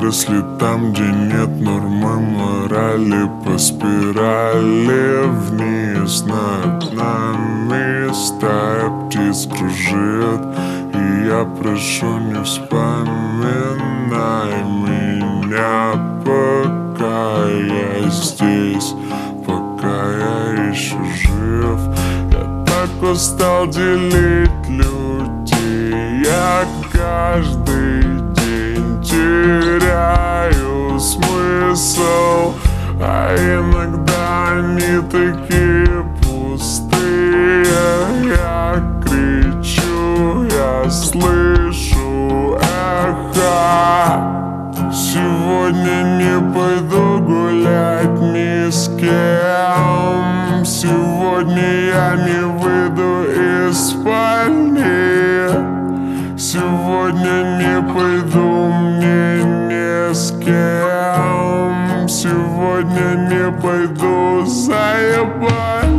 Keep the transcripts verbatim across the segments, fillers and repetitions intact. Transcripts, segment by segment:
выросли там, где нет нормы морали. По спирали вниз над нами стая птиц кружит. И я прошу, не вспоминай меня, пока я здесь, пока я еще жив. Я так устал делить людей, я каждый день теряю смысл, а иногда они такие пустые. Я кричу, я слышу эхо. Сегодня не пойду гулять ни с кем. Сегодня я не выйду из спальни. Сегодня не пойду мне ни с кем. Сегодня не пойду, заебали.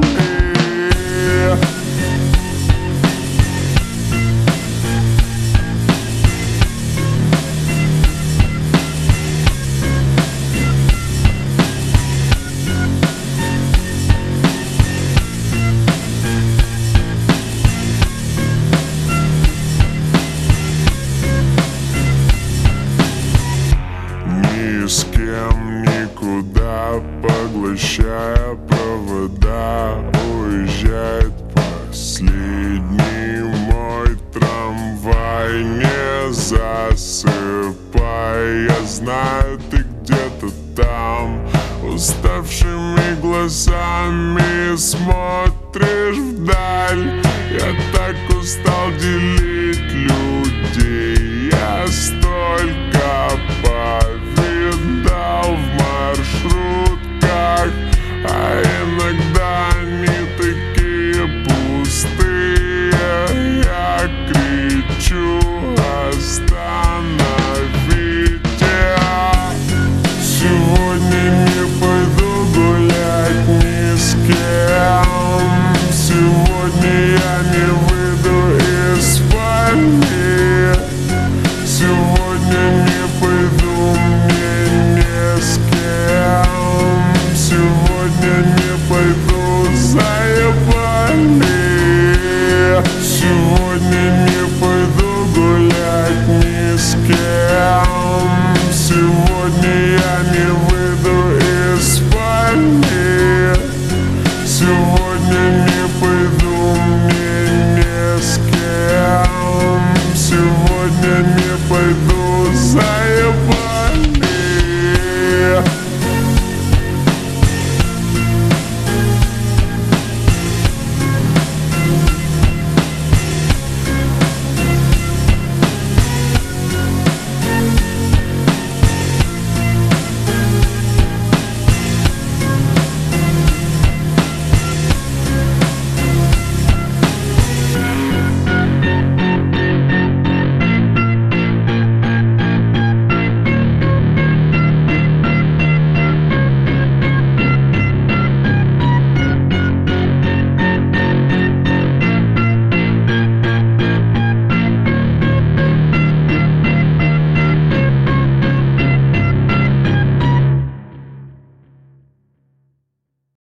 Ни с кем никуда, поглощая провода, уезжает последний мой трамвай. Не засыпай, я знаю, ты где-то там, уставшими глазами смотришь вдаль. Я так устал делить людей, я столько повидал в маршрутках, а иногда